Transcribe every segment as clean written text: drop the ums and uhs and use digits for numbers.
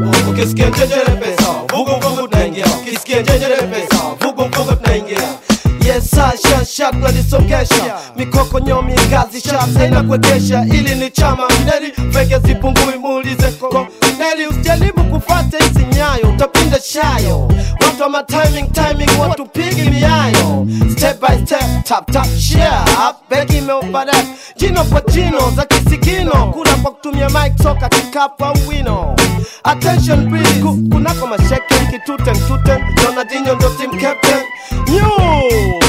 ukisikia njejere pesa vugu vugu tunaingia, ukisikia njejere pesa vugu vugu tunaingia. Yes, shot nadisongesha mikoko nyomi kazi shots haina kuekesha, ili ni chama mneli feke zipungui muulize koko neli. Usijaribu kufuata hizi nyayo utapinda shayo, watu wa timing watu pigi miayo. Step by step tap share begi meopada jino kwa jino za kisigino, kula kwa kutumia mic soka kikapu au wino. Attention please, kunako masheke kituten Ronaldinho ndo team captain new.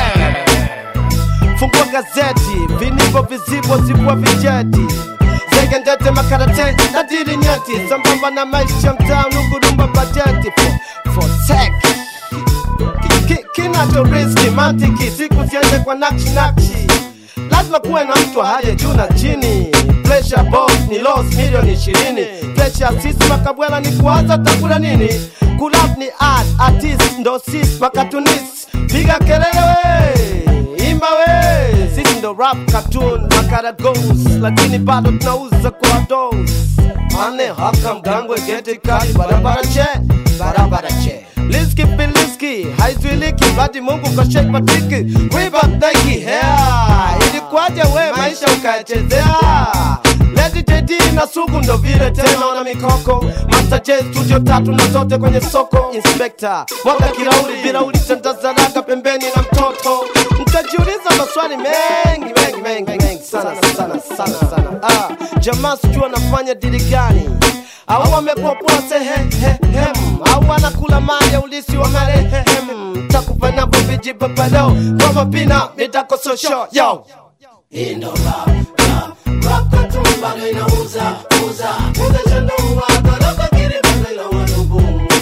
Fungua gazeti, vinivo vizibo zibwa vijeti, zegendete makarate na diri nyeti, sambamba na maisha mtaa nugurumba bajeti. For sec kinacho riski mantiki, siku ziende kwa nakshi. Lazima kuwe na mtu haje juu na chini. Pressure boss ni loss milioni 20. Pressure sisi makabwela ni kuanza takula nini. Kulap ni artist ndo sis makatunis. Piga kelele we, imba we. Sisi ndo rap cartoon makara goes, lakini bado tunauza kwa dose. Mane haka mgangwe geti kali barabara che Liski, haizwiliki badi Mungu kwa shake matiki. Reebok Nike hair, ilikuwaje we maisha ukayachezea. Lady JD na Sugu ndo vile tena wana mikoko. Master J studio 3 na zote kwenye soko. Inspector mwaka kirauli bilauli tantazaraga pembeni na mtoto. Mtajiuliza maswali mengi sana. Jamaa sijua anafanya dili gani, au wamekuwa poa sehem, au wanakula mali ya ulisi wa marehem. Takufanya vijiji papalo kwa mapina mitakoso show yo. Indo rap cartoon bado inauza chanua goroka kiri bado inawanubu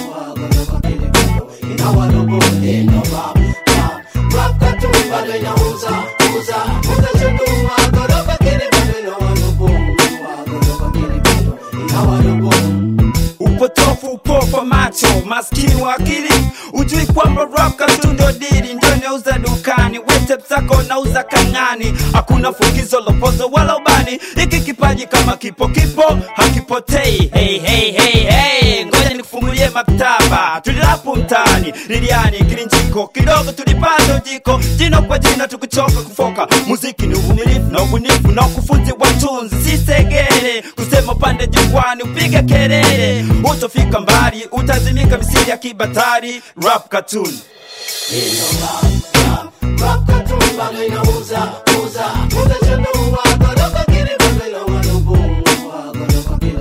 Indo rap cartoon bado inauza chanua goroka kiri bado inawanubu Upotofu upofa macho, maskini wa akili. Ujui kwamba rap cartoon ndo dili, ndo neuza dukani. Wetep zako nauza kangani, hakuna fukizo lopozo wala ubani. Iki kipaji kama kipo hakipotei. Hey ngoja nikufungulie maktaba. Tulilapu mtani, Liliani, Kilinjiko, kidogo tulipanda ujiko. Jino kwa jina tukuchoka kufoka. Muziki ni uvumilifu na ubunifu na ukufunzi wa tunzi. Sisegele kusema pande jukwani upige kelele, utofika mbali utazimika misiri ya kibatari. Rap cartoon Rap cartoon bado inauza chanua goroka kiri bado inawanubu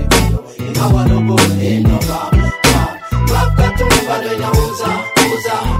Indo rap cartoon bado inauza